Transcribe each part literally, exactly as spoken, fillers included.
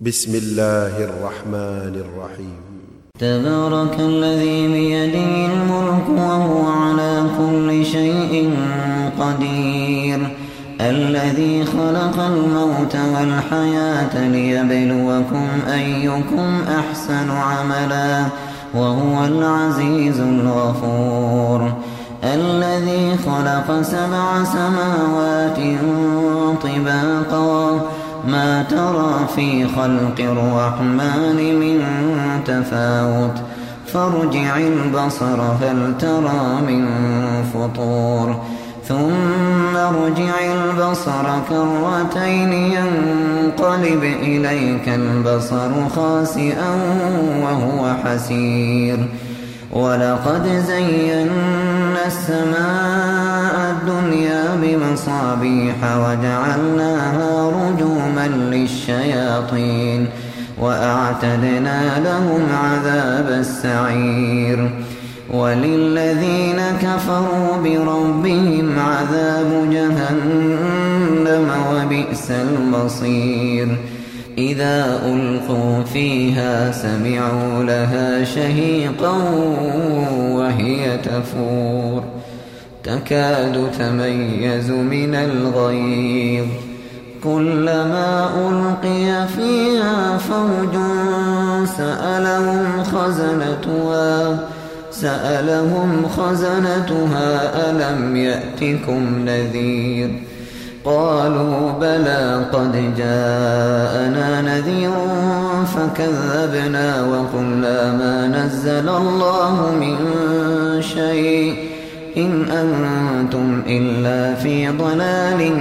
بسم الله الرحمن الرحيم. تبارك الذي بيده الملك وهو على كل شيء قدير، الذي خلق الموت والحياة ليبلوكم أيكم أحسن عملا وهو العزيز الغفور، الذي خلق سبع سماوات طباقا ما ترى في خلق الرحمن من تفاوت فارجع البصر هل ترى من فطور ثم ارجع البصر كرتين ينقلب إليك البصر خاسئا وهو حسير، ولقد زينا السماء الدنيا بمصابيح وجعلناها رجوما للشياطين وأعتدنا لهم عذاب السعير، وللذين كفروا بربهم عذاب جهنم وبئس المصير، إذا ألقوا فيها سمعوا لها شهيقا وهي تفور تكاد تميز من الغيظ، كلما ألقي فيها فوج سألهم خزنتها سألهم خزنتها ألم يأتكم نذير، قالوا بلى قد جاءنا نذير فكذبنا وقلنا ما نزل الله من شيء إن أنتم إلا في ضلال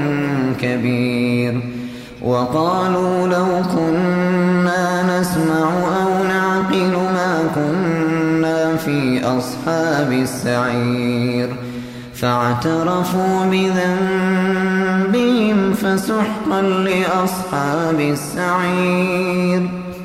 كبير، وقالوا لو كنا نسمع أو نعقل ما كنا في أصحاب السعير، فاعترفوا بذنبهم فسحقا لأصحاب السعير،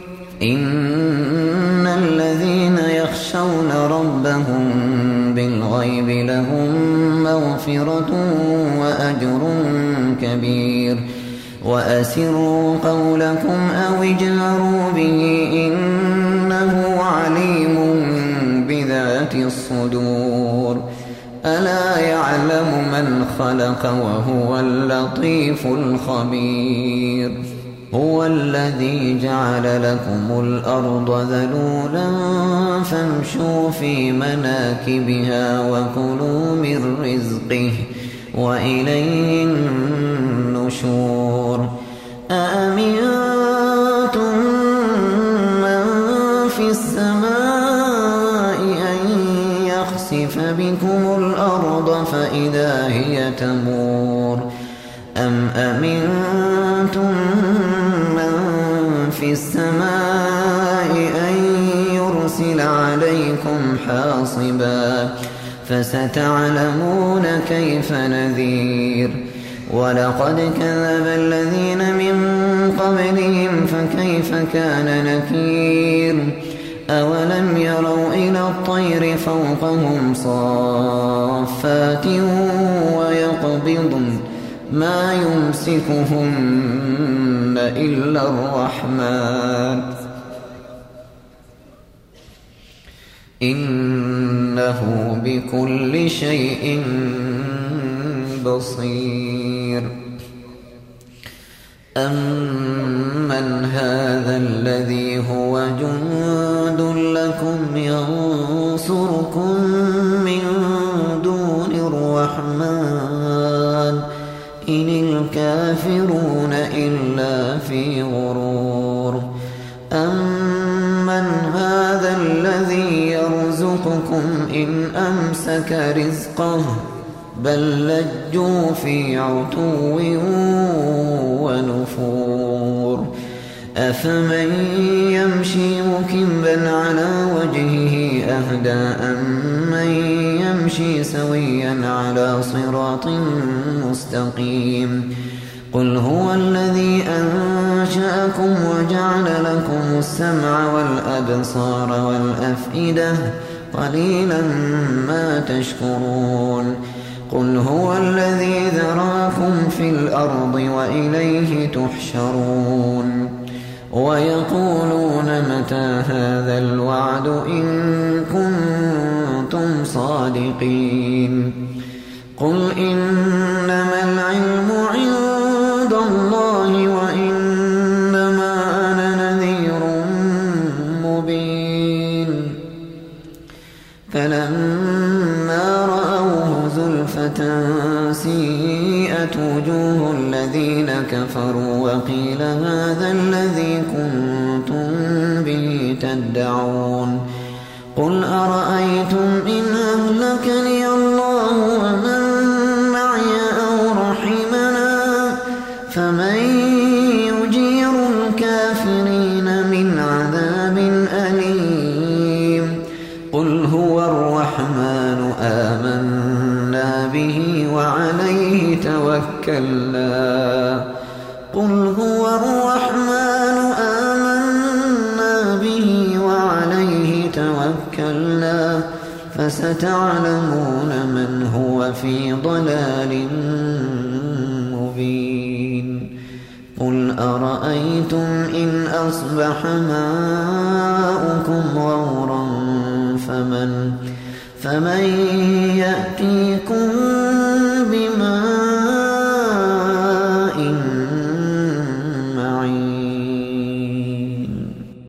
إن الذين يخشون ربهم بالغيب لهم مغفرة وأجر كبير، وأسروا قولكم أو اجهروا به إنه عليم بذات الصدور، ألا يعلم من خلق وهو اللطيف الخبير، هو الذي جعل لكم الأرض ذلولا فامشوا في مناكبها وكلوا من رزقه وإليه النشور، أأمنتم من في السماء أن يخسف بكم الأرض فإذا هي تمور، أم أمنتم من في السماء أن يرسل عليكم حاصبا فستعلمون كيف نذير، ولقد كذب الذين من قبلهم فكيف كان نكير، أولم يروا إلى الطير فوقهم صافات ويقبضن ما يمسكهن إلا الرحمن إنه بكل شيء بصير، أمن هذا الذي هو جند لكم ينصركم من دون الرحمن إن الكافرون إلا في غرور، أمن هذا الذي يرزقكم إن أمسك رزقه بل لجوا في عتو ونفور، أفمن يمشي مكبا على وجهه أهدى أمن يمشي سويا على صراط مستقيم، قل هو الذي أنشأكم وجعل لكم السمع والأبصار والأفئدة قليلا ما تشكرون، قل هو الذي ذراكم في الأرض وإليه تحشرون، ويقولون متى هذا الوعد إن كنتم صادقين قل إنما العلم عند الله وإنما أنا نذير مبين فلما رأوه زلفة سيئت وجوه الذين كفروا وقيل هذا الذي كنتم به تدعون قل أرأيتم إن أهلكني الله ومن معي أو رحمنا فمن يجير الكافرين من عذاب أليم قل هو الرحمن آمنا به وعليه توكلنا قل هو الرحمن آمنا به وعليه توكلنا فستعلمون من هو في ضلال مبين قل أرأيتم إن أصبح ماؤكم غورا فمن, فمن يأتيكم